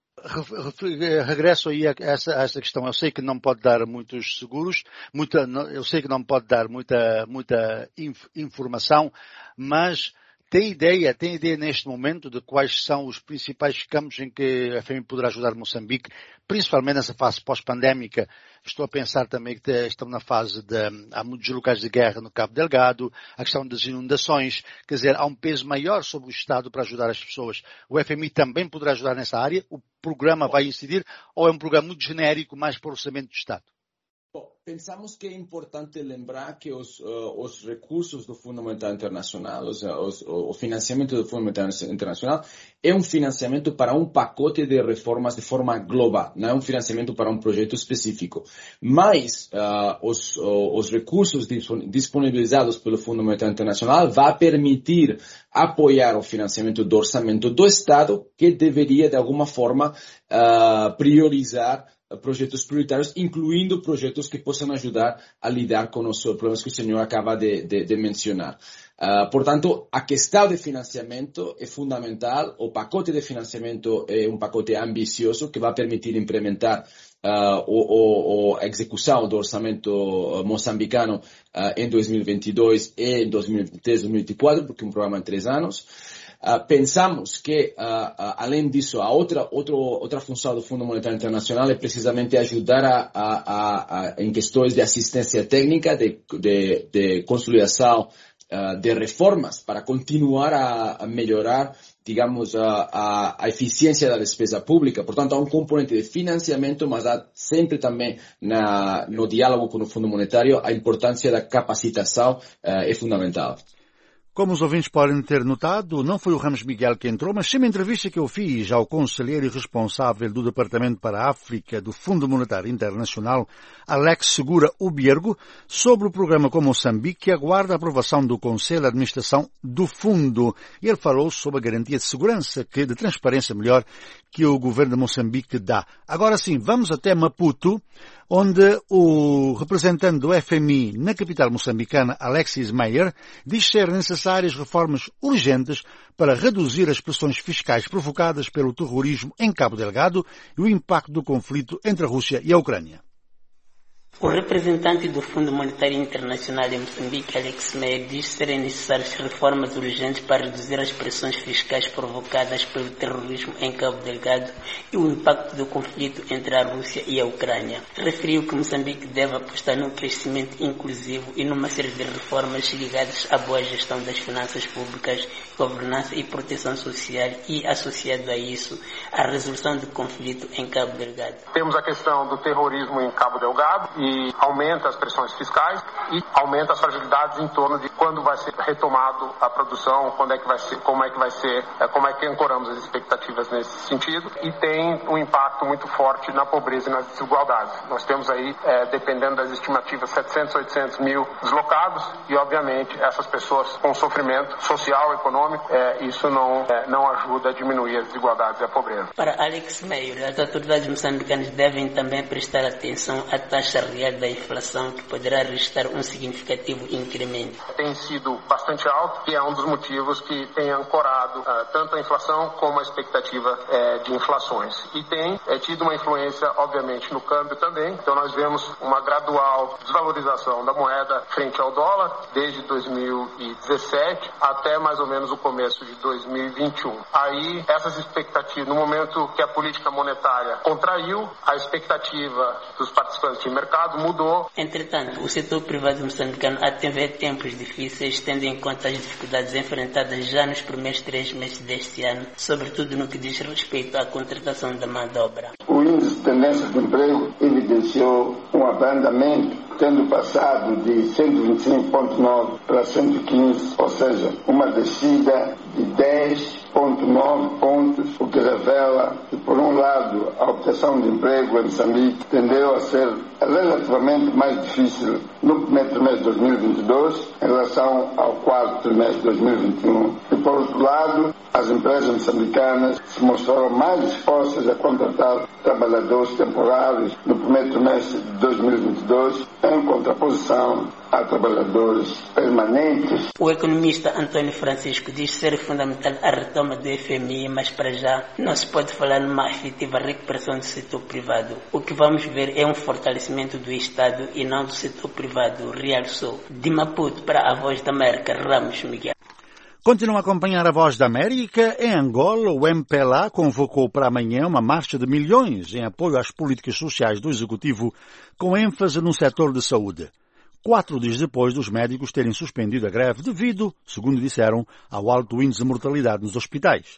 Speaker 1: regresso aí a essa, a essa questão. Eu sei que não pode dar muitos seguros, muita, eu sei que não pode dar muita, muita inf, informação, mas tem ideia, tem ideia neste momento de quais são os principais campos em que a F M I poderá ajudar Moçambique, principalmente nessa fase pós-pandémica? Estou a pensar também que estão na fase de, há muitos locais de guerra no Cabo Delgado, a questão das inundações, quer dizer, há um peso maior sobre o Estado para ajudar as pessoas. O F M I também poderá ajudar nessa área? O programa vai incidir ou é um programa muito genérico, mais para o orçamento do Estado?
Speaker 9: Bom, pensamos que é importante lembrar que os, uh, os recursos do Fundo Monetário Internacional, os, os, o financiamento do Fundo Monetário Internacional é um financiamento para um pacote de reformas de forma global, não é um financiamento para um projeto específico. Mas uh, os, uh, os recursos disponibilizados pelo Fundo Monetário Internacional vão permitir apoiar o financiamento do orçamento do Estado, que deveria, de alguma forma, uh, priorizar projetos prioritários, incluindo projetos que possam ajudar a lidar com os problemas que o senhor acaba de, de, de mencionar. Uh, portanto, a questão de financiamento é fundamental. O pacote de financiamento é um pacote ambicioso que vai permitir implementar uh, o, o, a execução do orçamento moçambicano uh, em dois mil e vinte e dois e em dois mil e vinte e três, dois mil e vinte e quatro, porque é um programa de três anos. Uh, pensamos que, uh, uh, além disso, a outra, outra, outra função do Fundo Monetário Internacional é precisamente ajudar a, a, a, a, em questões de assistência técnica, de, de, de consolidação uh, de reformas, para continuar a, a melhorar, digamos, a, a, a eficiência da despesa pública. Portanto, há um componente de financiamento, mas há sempre também na, no diálogo com o Fundo Monetário a importância da capacitação uh, é fundamental.
Speaker 1: Como os ouvintes podem ter notado, não foi o Ramos Miguel que entrou, mas sim uma entrevista que eu fiz ao conselheiro e responsável do Departamento para a África do Fundo Monetário Internacional, Alex Segura Ubiergo, sobre o programa com Moçambique, que aguarda a aprovação do Conselho de Administração do Fundo. E ele falou sobre a garantia de segurança, que, de transparência melhor, que o governo de Moçambique dá. Agora sim, vamos até Maputo, onde o representante do F M I na capital moçambicana, Alexis Meyer, diz ser necessárias reformas urgentes para reduzir as pressões fiscais provocadas pelo terrorismo em Cabo Delgado e o impacto do conflito entre a Rússia e a Ucrânia.
Speaker 6: O representante do Fundo Monetário Internacional em Moçambique, Alex Meyer, diz serem necessárias reformas urgentes para reduzir as pressões fiscais provocadas pelo terrorismo em Cabo Delgado e o impacto do conflito entre a Rússia e a Ucrânia. Referiu que Moçambique deve apostar num crescimento inclusivo e numa série de reformas ligadas à boa gestão das finanças públicas, governança e proteção social e, associado a isso, a resolução do conflito em Cabo Delgado.
Speaker 7: Temos a questão do terrorismo em Cabo Delgado e E aumenta as pressões fiscais e aumenta as fragilidades em torno de quando vai ser retomado a produção, quando é que vai ser, como é que vai ser, como é que ancoramos as expectativas nesse sentido, e tem um impacto muito forte na pobreza e nas desigualdades. Nós temos aí, é, dependendo das estimativas, setecentos, oitocentos mil deslocados e, obviamente, essas pessoas com sofrimento social, econômico, é, isso não, é, não ajuda a diminuir as desigualdades e a pobreza.
Speaker 6: Para Alex Meyer, as autoridades moçambicanas devem também prestar atenção à taxa real da inflação, que poderá registrar um significativo incremento.
Speaker 7: Tem sido bastante alto e é um dos motivos que tem ancorado uh, tanto a inflação como a expectativa uh, de inflações. E tem uh, tido uma influência, obviamente, no câmbio também. Então nós vemos uma gradual desvalorização da moeda frente ao dólar desde dois mil e dezessete até mais ou menos o começo de dois mil e vinte e um. Aí essas expectativas, no momento que a política monetária contraiu, a expectativa dos participantes de mercado mudou.
Speaker 6: Entretanto, o setor privado moçambicano atende tempos difíceis, tendo em conta as dificuldades enfrentadas já nos primeiros três meses deste ano, sobretudo no que diz respeito à contratação da mão de obra.
Speaker 8: O índice de tendência de emprego evidenciou um abrandamento, tendo passado de cento e vinte e cinco vírgula nove para cento e quinze, ou seja, uma descida de dez vírgula nove pontos, o que revela que, por um lado, a obtenção de emprego em Moçambique tendeu a ser relativamente mais difícil no primeiro trimestre de dois mil e vinte e dois em relação ao quarto trimestre de dois mil e vinte e um. E, por outro lado, as empresas moçambicanas se mostraram mais dispostas a contratar trabalhadores temporários no primeiro trimestre de dois mil e vinte e dois, em contraposição a trabalhadores permanentes.
Speaker 6: O economista Antônio Francisco diz ser fundamental a retoma do F M I, mas para já não se pode falar numa efetiva recuperação do setor privado. O que vamos ver é um fortalecimento do Estado e não do setor privado, realçou. De Maputo para a Voz da América, Ramos Miguel.
Speaker 1: Continua a acompanhar a Voz da América. Em Angola, o M P L A convocou para amanhã uma marcha de milhões em apoio às políticas sociais do Executivo, com ênfase no setor de saúde. Quatro dias depois dos médicos terem suspendido a greve devido, segundo disseram, ao alto índice de mortalidade nos hospitais.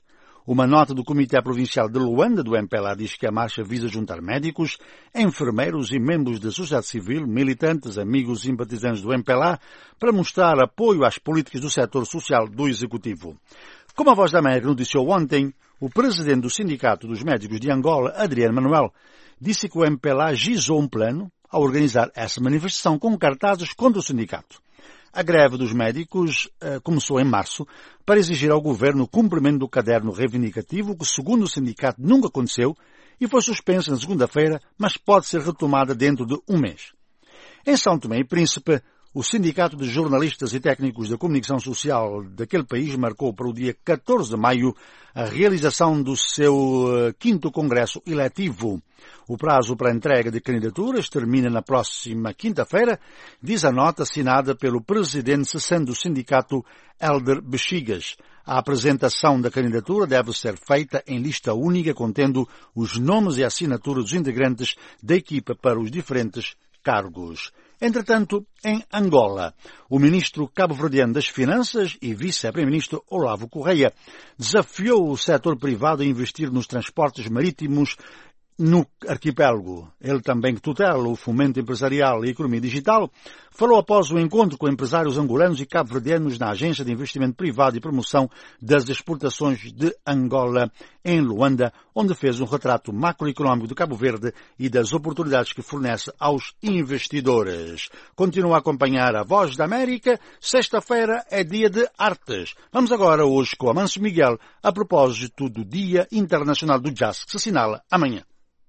Speaker 1: Uma nota do Comitê Provincial de Luanda, do M P L A, diz que a marcha visa juntar médicos, enfermeiros e membros da sociedade civil, militantes, amigos e simpatizantes do M P L A, para mostrar apoio às políticas do setor social do Executivo. Como a Voz da América noticiou ontem, o presidente do Sindicato dos Médicos de Angola, Adriano Manuel, disse que o M P L A gizou um plano a organizar essa manifestação com cartazes contra o sindicato. A greve dos médicos uh, começou em março para exigir ao governo o cumprimento do caderno reivindicativo, que, segundo o sindicato, nunca aconteceu e foi suspensa na segunda-feira, mas pode ser retomada dentro de um mês. Em São Tomé e Príncipe, o Sindicato de Jornalistas e Técnicos da Comunicação Social daquele país marcou para o dia catorze de maio a realização do seu uh, quinto Congresso Eletivo. O prazo para a entrega de candidaturas termina na próxima quinta-feira, diz a nota assinada pelo presidente cessante do sindicato, Helder Bexigas. A apresentação da candidatura deve ser feita em lista única, contendo os nomes e assinaturas dos integrantes da equipa para os diferentes cargos. Entretanto, em Angola, o ministro cabo-verdiano das Finanças e vice-primeiro-ministro Olavo Correia desafiou o setor privado a investir nos transportes marítimos no arquipélago. Ele também, que tutela o fomento empresarial e a economia digital, falou após o encontro com empresários angolanos e cabo-verdianos na Agência de Investimento Privado e Promoção das Exportações de Angola, em Luanda, onde fez um retrato macroeconómico de Cabo Verde e das oportunidades que fornece aos investidores. Continua a acompanhar a Voz da América. Sexta-feira é dia de artes. Vamos agora hoje com Amâncio Miguel a propósito do Dia Internacional do Jazz, que se assinala amanhã.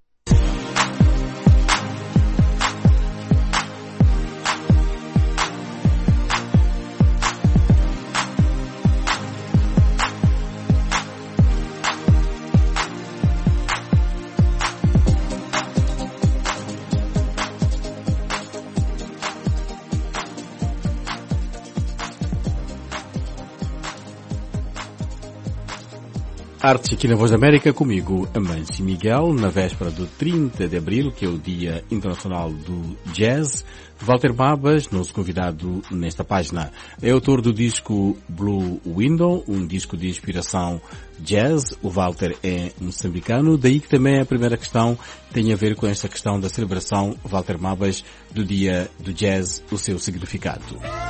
Speaker 15: Artes aqui na Voz da América, comigo, Amâncio Miguel, na véspera do trinta de abril, que é o Dia Internacional do Jazz. Walter Babas, nosso convidado nesta página, é autor do disco Blue Window, um disco de inspiração jazz. O Walter é moçambicano, daí que também a primeira questão tem a ver com esta questão da celebração, Walter Babas, do Dia do Jazz, o seu significado.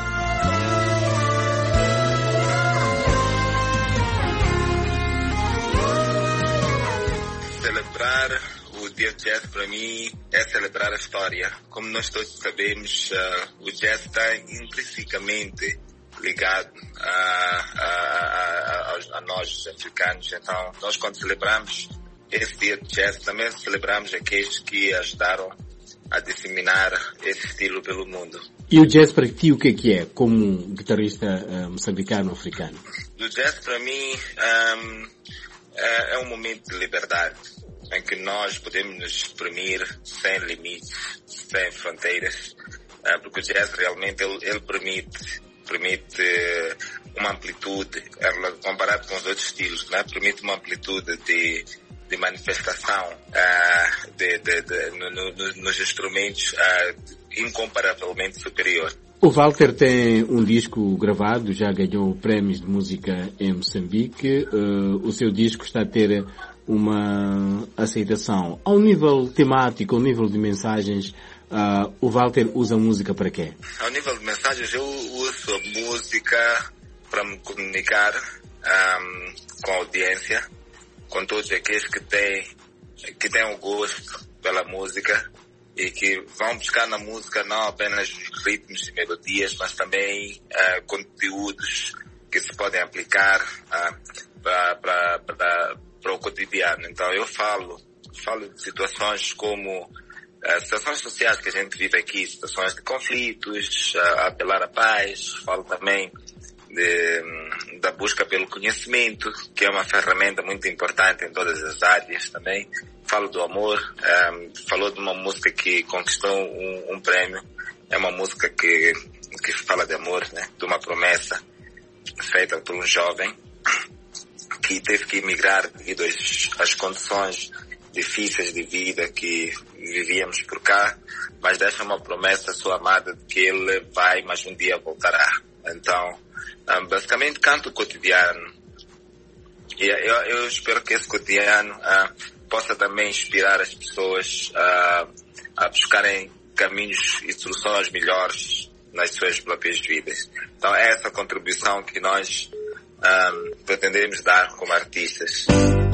Speaker 17: Celebrar o Dia do Jazz para mim é celebrar a história. Como nós todos sabemos, uh, o jazz está intrinsecamente ligado a, a, a, a, a nós africanos. Então, nós quando celebramos esse Dia do Jazz, também celebramos aqueles que ajudaram a disseminar esse estilo pelo mundo.
Speaker 15: E o jazz para ti o que é que é, como guitarrista uh, moçambicano-africano?
Speaker 17: O jazz para mim um, é, é um momento de liberdade, em que nós podemos nos exprimir sem limites, sem fronteiras, uh, porque o jazz realmente ele, ele permite, permite uma amplitude, comparado com os outros estilos, né? Permite uma amplitude de, de manifestação uh, de, de, de, no, no, nos instrumentos uh, incomparavelmente superior.
Speaker 15: O Walter tem um disco gravado, já ganhou prémios de música em Moçambique. Uh, o seu disco está a ter uma aceitação. Ao nível temático, ao nível de mensagens, uh, o Walter usa música para quê?
Speaker 17: Ao nível de mensagens, eu uso a música para me comunicar um, com a audiência, com todos aqueles que têm, que têm o gosto pela música e que vão buscar na música não apenas ritmos e melodias, mas também uh, conteúdos que se podem aplicar uh, para para o cotidiano. Então eu falo, falo de situações como uh, situações sociais que a gente vive aqui, situações de conflitos, uh, apelar à paz. Falo também de, da busca pelo conhecimento, que é uma ferramenta muito importante em todas as áreas também. Falo do amor, um, falou de uma música que conquistou um, um prêmio. É uma música que, que fala de amor, né? De uma promessa feita por um jovem que teve que emigrar devido às, às condições difíceis de vida que vivíamos por cá, mas deixa uma promessa à sua amada de que ele vai, mas um dia voltará. Então, um, basicamente canto o cotidiano E eu, eu espero que esse cotidiano uh, possa também inspirar as pessoas uh, a buscarem caminhos e soluções melhores nas suas próprias vidas. Então é essa contribuição que nós um, pretendemos dar como artistas.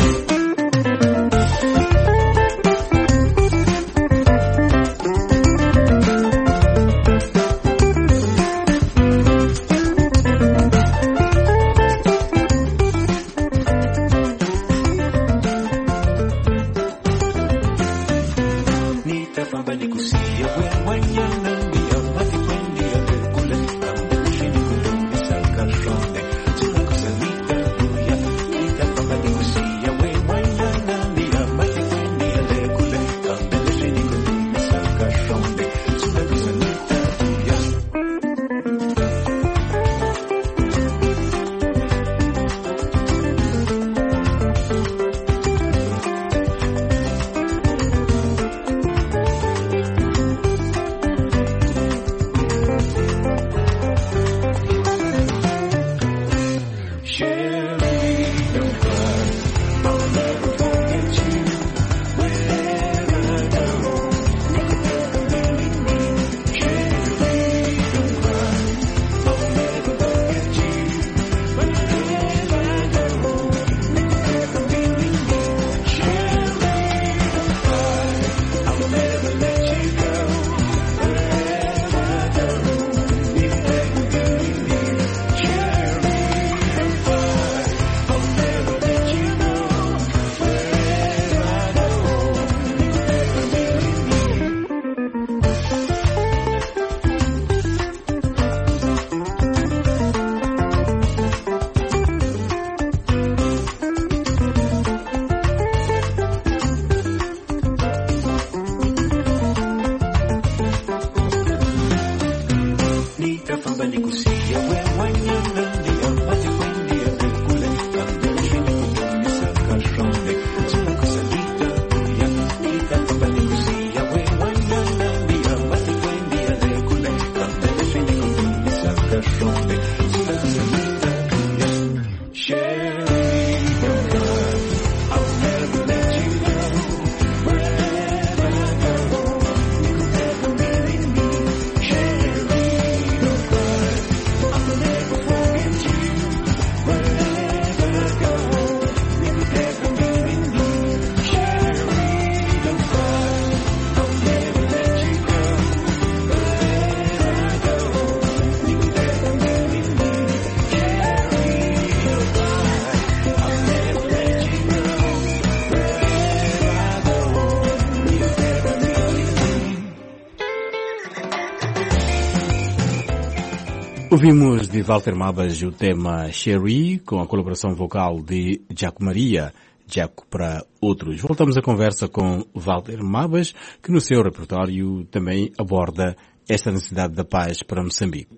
Speaker 15: Ouvimos de Walter Mabas o tema Sherry, com a colaboração vocal de Jaco Maria, Jaco para outros. Voltamos a conversa com Walter Mabas, que no seu repertório também aborda esta necessidade da paz para Moçambique.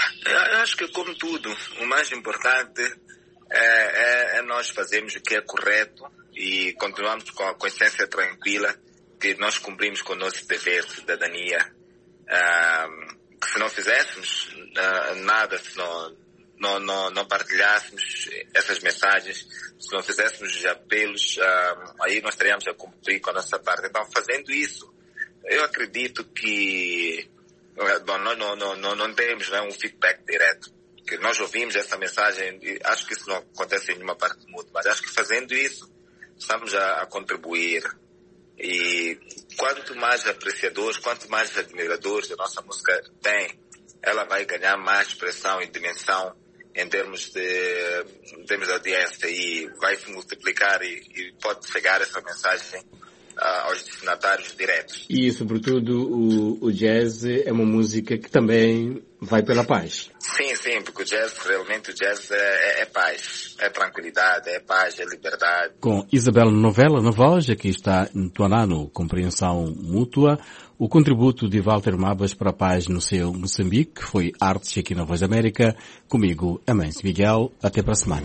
Speaker 17: Eu acho que, como tudo, o mais importante é, é, é nós fazermos o que é correto e continuarmos com a consciência tranquila que nós cumprimos com o nosso dever de cidadania. Um, que se não fizéssemos uh, nada, se não, não, não, não partilhássemos essas mensagens, se não fizéssemos os apelos, uh, aí nós teríamos a cumprir com a nossa parte. Então, fazendo isso, eu acredito que uh, nós não, não, não, não temos, né, um feedback direto. Que nós ouvimos essa mensagem, e acho que isso não acontece em nenhuma parte do mundo, mas acho que fazendo isso, estamos a, a contribuir. E quanto mais apreciadores, quanto mais admiradores a nossa música tem, ela vai ganhar mais expressão e dimensão em termos de, em termos de audiência e vai se multiplicar e, e pode chegar essa mensagem uh, aos destinatários diretos.
Speaker 15: E, sobretudo, o, o jazz é uma música que também vai pela paz.
Speaker 17: Sim, sim, porque o jazz, realmente o jazz é, é, é paz, é tranquilidade, é paz, é liberdade.
Speaker 15: Com Isabel Novella na voz, aqui está Ntuanano, compreensão mútua, o contributo de Walter Mabas para a paz no seu Moçambique, foi Artes aqui na Voz da América, comigo, Amâncio Miguel, até para a semana.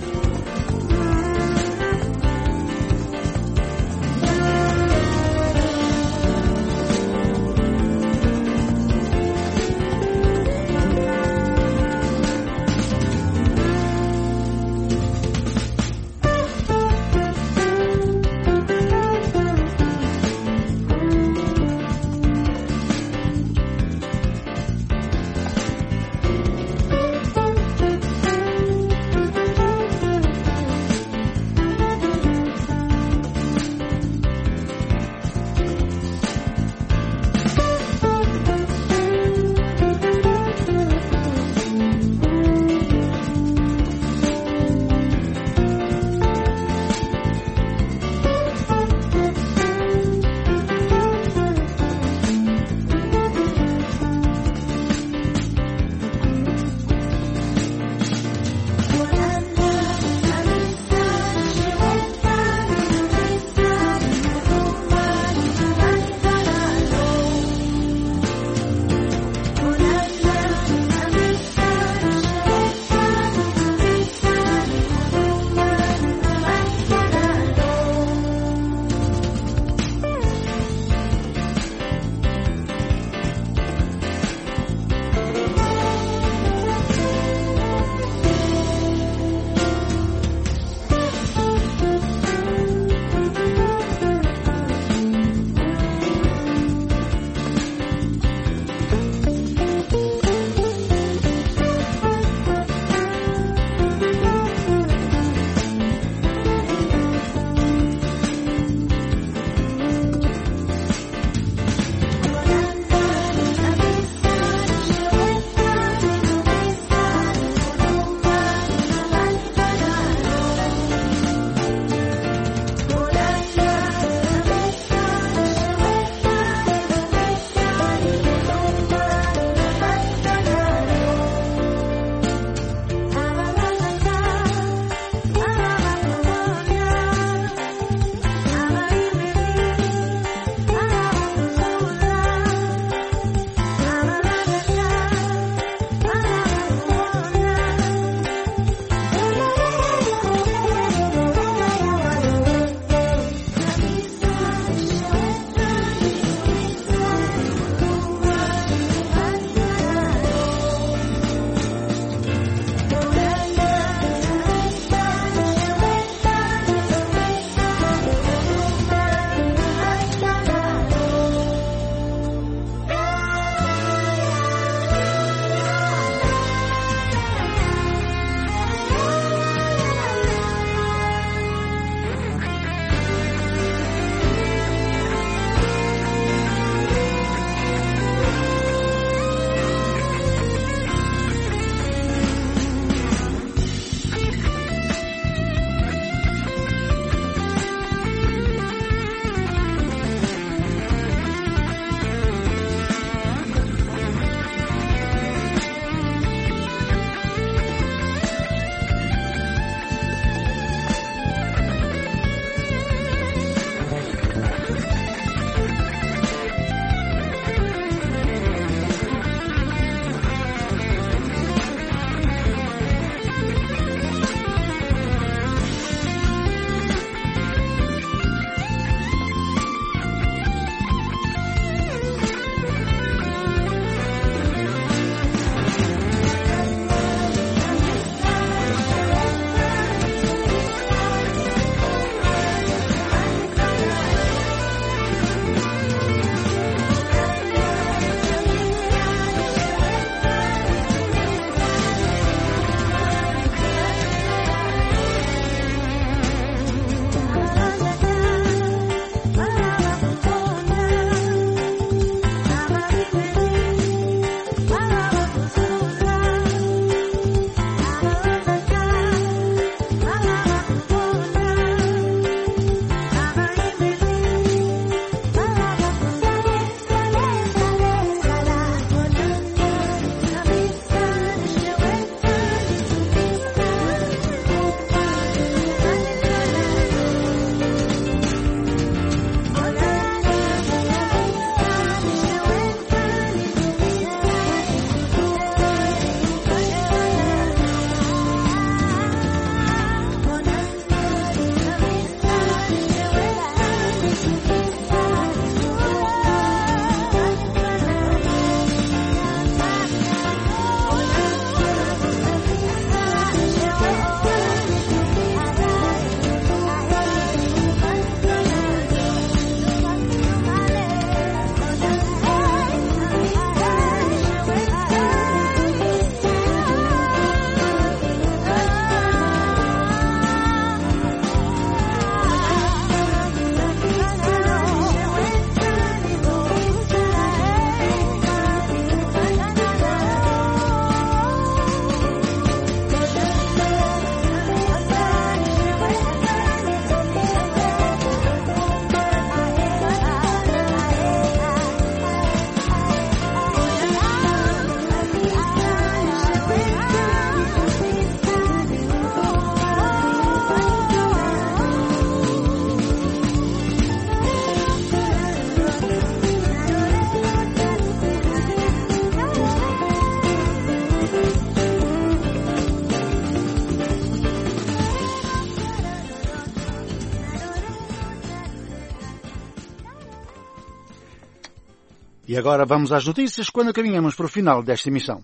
Speaker 1: E agora vamos às notícias quando caminhamos para o final desta emissão.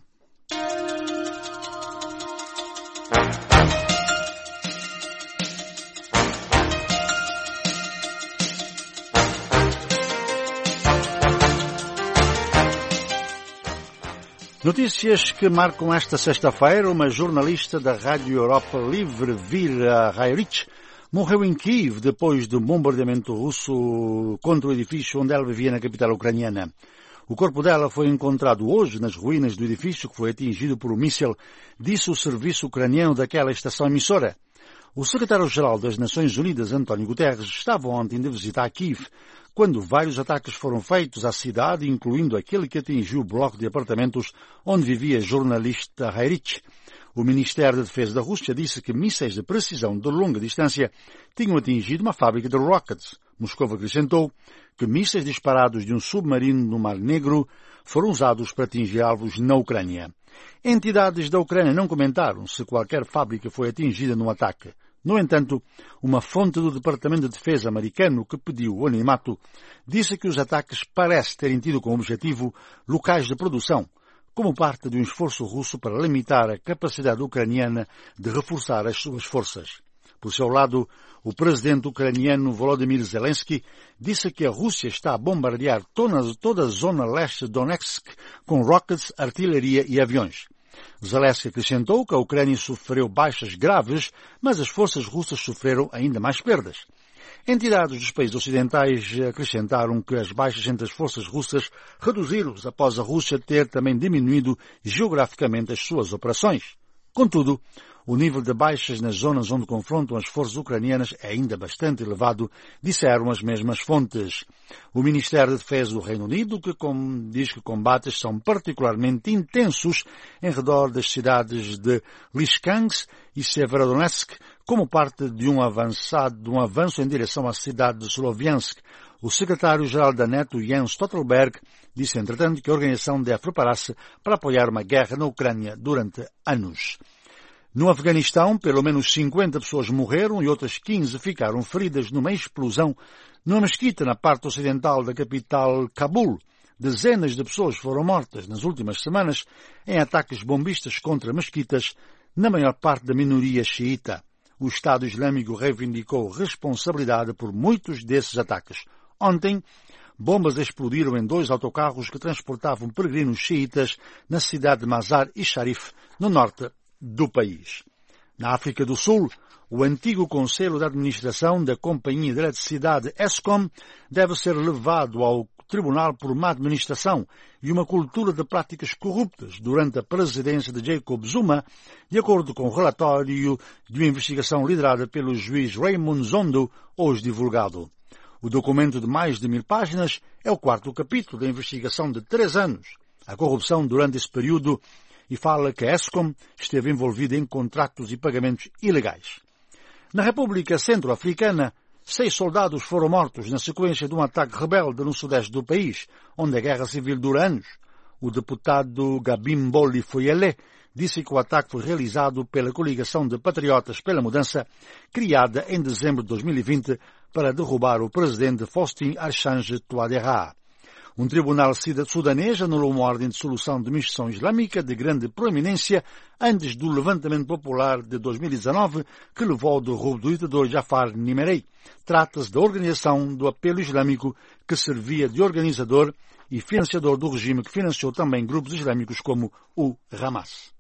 Speaker 1: Notícias que marcam esta sexta-feira. Uma jornalista da Rádio Europa Livre, Vira Rairich, morreu em Kiev depois do bombardeamento russo contra o edifício onde ela vivia na capital ucraniana. O corpo dela foi encontrado hoje nas ruínas do edifício que foi atingido por um míssil, disse o serviço ucraniano daquela estação emissora. O secretário-geral das Nações Unidas, António Guterres, estava ontem de visita a Kiev, quando vários ataques foram feitos à cidade, incluindo aquele que atingiu o bloco de apartamentos onde vivia a jornalista Rairich. O Ministério da Defesa da Rússia disse que mísseis de precisão de longa distância tinham atingido uma fábrica de rockets. Moscou acrescentou que mísseis disparados de um submarino no Mar Negro foram usados para atingir alvos na Ucrânia. Entidades da Ucrânia não comentaram se qualquer fábrica foi atingida no ataque. No entanto, uma fonte do Departamento de Defesa americano que pediu o anonimato disse que os ataques parecem terem tido como objetivo locais de produção, como parte de um esforço russo para limitar a capacidade ucraniana de reforçar as suas forças. Por seu lado, o presidente ucraniano Volodymyr Zelensky disse que a Rússia está a bombardear toda a zona leste de Donetsk com rockets, artilharia e aviões. Zelensky acrescentou que a Ucrânia sofreu baixas graves, mas as forças russas sofreram ainda mais perdas. Entidades dos países ocidentais acrescentaram que as baixas entre as forças russas reduziram-se após a Rússia ter também diminuído geograficamente as suas operações. Contudo, o nível de baixas nas zonas onde confrontam as forças ucranianas é ainda bastante elevado, disseram as mesmas fontes. O Ministério da Defesa do Reino Unido que com, diz que combates são particularmente intensos em redor das cidades de Lysychansk e Severodonetsk, como parte de um, avançado, de um avanço em direção à cidade de Sloviansk. O secretário-geral da NATO, Jens Stoltenberg, disse, entretanto, que a organização deve preparar-se para apoiar uma guerra na Ucrânia durante anos. No Afeganistão, pelo menos cinquenta pessoas morreram e outras quinze ficaram feridas numa explosão numa mesquita na parte ocidental da capital Cabul. Dezenas de pessoas foram mortas nas últimas semanas em ataques bombistas contra mesquitas, na maior parte da minoria xiita. O Estado Islâmico reivindicou responsabilidade por muitos desses ataques. Ontem, bombas explodiram em dois autocarros que transportavam peregrinos xiitas na cidade de Mazar-e-Sharif, no norte do país. Na África do Sul, o antigo Conselho de Administração da Companhia de Eletricidade Eskom deve ser levado ao tribunal por má administração e uma cultura de práticas corruptas durante a presidência de Jacob Zuma, de acordo com o relatório de uma investigação liderada pelo juiz Raymond Zondo, hoje divulgado. O documento de mais de mil páginas é o quarto capítulo da investigação de três anos. A corrupção durante esse período e fala que a Eskom esteve envolvida em contratos e pagamentos ilegais. Na República Centro-Africana, seis soldados foram mortos na sequência de um ataque rebelde no sudeste do país, onde a guerra civil dura anos. O deputado Gabim Boli Foyele disse que o ataque foi realizado pela Coligação de Patriotas pela Mudança, criada em dezembro de dois mil e vinte para derrubar o presidente Faustin Archange Touadéra. Um tribunal sudanês anulou uma ordem de solução de missão islâmica de grande proeminência antes do levantamento popular de dois mil e dezanove que levou ao derrubo do ditador Jafar Nimerei. Trata-se da organização do apelo islâmico que servia de organizador e financiador do regime que financiou também grupos islâmicos como o Hamas.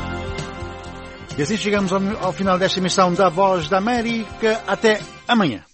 Speaker 1: E assim chegamos ao, ao final desta emissão da Voz da América. Até amanhã.